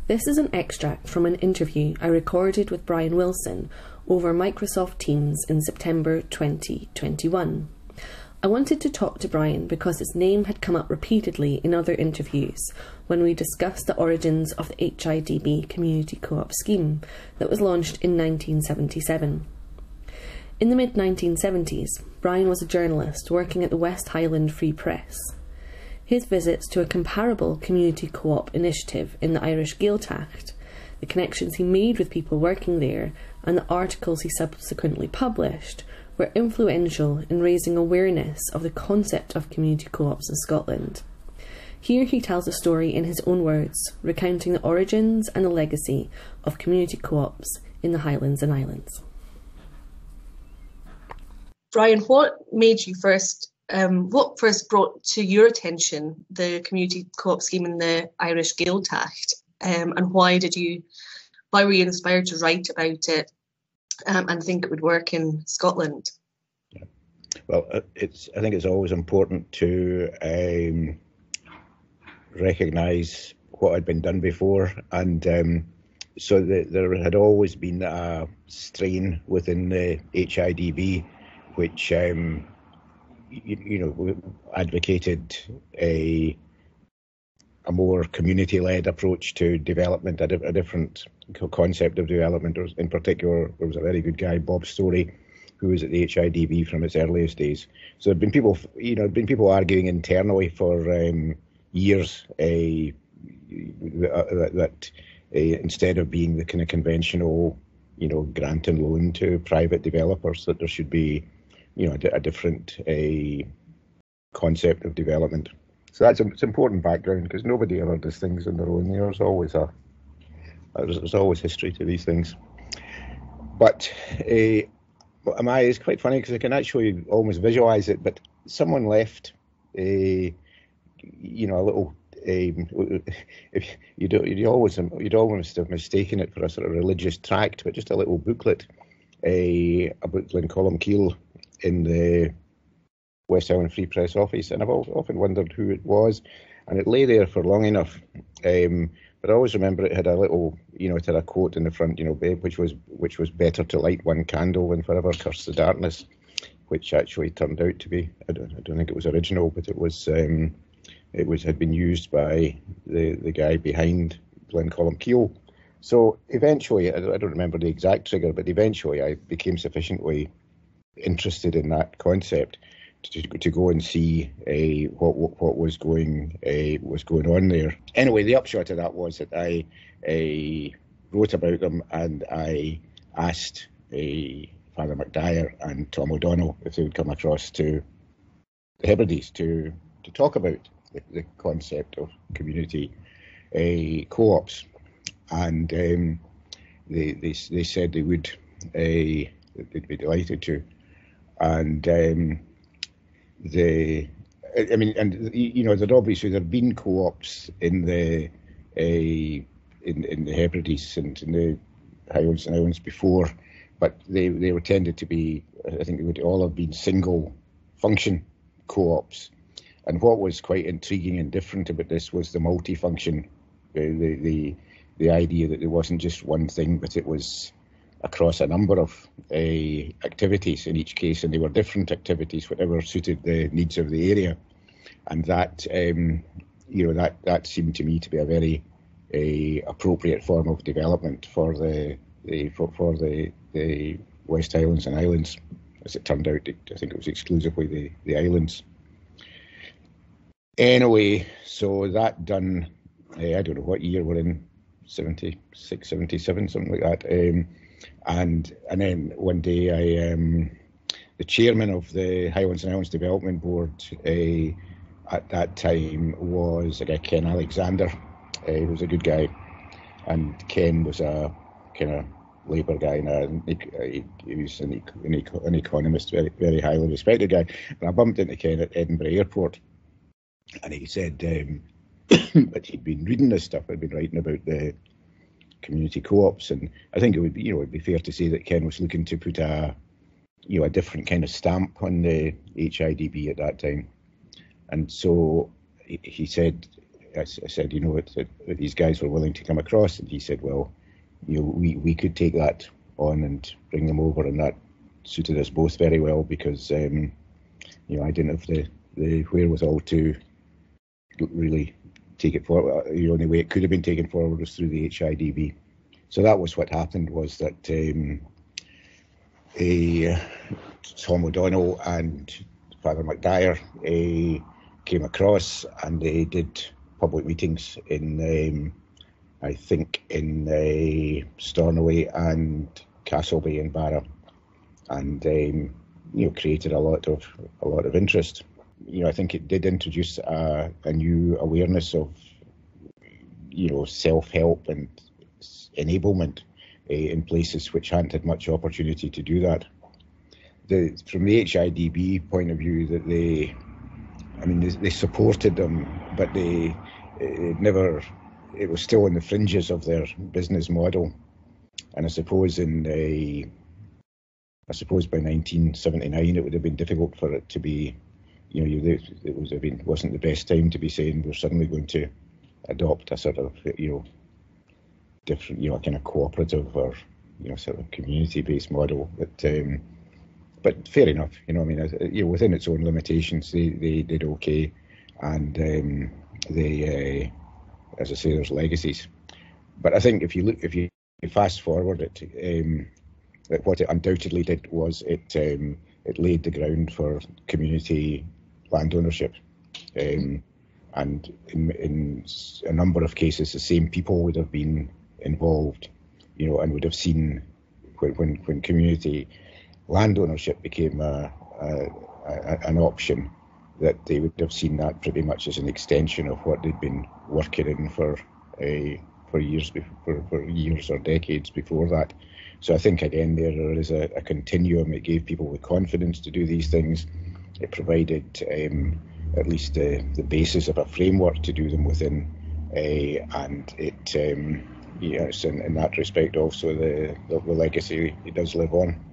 This is an extract from an interview I recorded with Brian Wilson over Microsoft Teams in September 2021. I wanted to talk to Brian because his name had come up repeatedly in other interviews when we discussed the origins of the HIDB Community Co-op scheme that was launched in 1977. In the mid-1970s, Brian was a journalist working at the West Highland Free Press. His visits to a comparable community co-op initiative in the Irish Gaeltacht, the connections he made with people working there, and the articles he subsequently published were influential in raising awareness of the concept of community co-ops in Scotland. Here he tells a story in his own words, recounting the origins and the legacy of community co-ops in the Highlands and Islands. Brian, what first brought to your attention the community co-op scheme in the Irish Gaeltacht, and why were you inspired to write about it and think it would work in Scotland? Yeah. Well, I think it's always important to recognise what had been done before, and so there had always been a strain within the HIDB which advocated a more community-led approach to development, a different concept of development. In particular, there was a very good guy, Bob Story, who was at the HIDB from its earliest days. So there had been people arguing internally for years that instead of being the kind of conventional, grant and loan to private developers, that there should be a different concept of development. So it's important background, because nobody ever does things on their own. There's always history to these things. But it's quite funny because I can actually almost visualise it. But someone left a little. You'd almost have mistaken it for a sort of religious tract, but just a little booklet, about Glencolmcille in the West Highland Free Press office, and I've often wondered who it was, and it lay there for long enough. But I always remember it had a little, it had a quote in the front, which was better to light one candle than forever curse the darkness, which actually turned out to be, I don't think it was original, but it had been used by the guy behind Glencolmcille. So eventually, I don't remember the exact trigger, but eventually I became sufficiently interested in that concept to go and see what was going on there. Anyway, the upshot of that was that I wrote about them, and I asked Father McDyer and Tom O'Donnell if they would come across to the Hebrides to talk about the concept of community co-ops, and they said they would. They'd be delighted to. And there'd been co-ops in the Hebrides and in the Highlands and Islands before, but they were tended to be, I think they would all have been single function co-ops. And what was quite intriguing and different about this was the multifunction, the idea that there wasn't just one thing, but it was across a number of activities in each case, and they were different activities, whatever suited the needs of the area. And that, that seemed to me to be a very appropriate form of development for the West Highlands and Islands. As it turned out, I think it was exclusively the islands. Anyway, so that done, I don't know what year we're in, 76, 77, something like that. And then one day, the chairman of the Highlands and Islands Development Board at that time was a guy, Ken Alexander, who was a good guy, and Ken was a kind of Labour guy, and he was an economist, very, very highly respected guy. And I bumped into Ken at Edinburgh Airport, and he said that he'd been reading this stuff I'd been writing about the community co-ops, and I think it would be fair to say that Ken was looking to put a different kind of stamp on the HIDB at that time. And so he said, I said, that these guys were willing to come across, and he said, well, we could take that on and bring them over, and that suited us both very well because I didn't have the wherewithal to really take it forward. The only way it could have been taken forward was through the HIDB. So that was what happened, was that Tom O'Donnell and Father McDyer came across, and they did public meetings in, I think, in Stornoway and Castlebay and Barra, and created a lot of interest. I think it did introduce a new awareness of self-help and enablement in places which hadn't had much opportunity to do that. From the HIDB point of view, that they supported them, but it was still in the fringes of their business model. And I suppose by 1979 it would have been difficult for it to be, it wasn't the best time to be saying we're suddenly going to adopt a sort of, different, a kind of cooperative or, sort of community-based model. But fair enough, within its own limitations, they did okay, and they, as I say, there's legacies. But I think if you fast forward it, what it undoubtedly did was it laid the ground for community land ownership, and in a number of cases, the same people would have been involved, and would have seen when community land ownership became an option, that they would have seen that pretty much as an extension of what they'd been working in for years or decades before that. So I think again there is a continuum. It gave people the confidence to do these things. It provided at least the basis of a framework to do them within, and it so in that respect also the legacy, it does live on.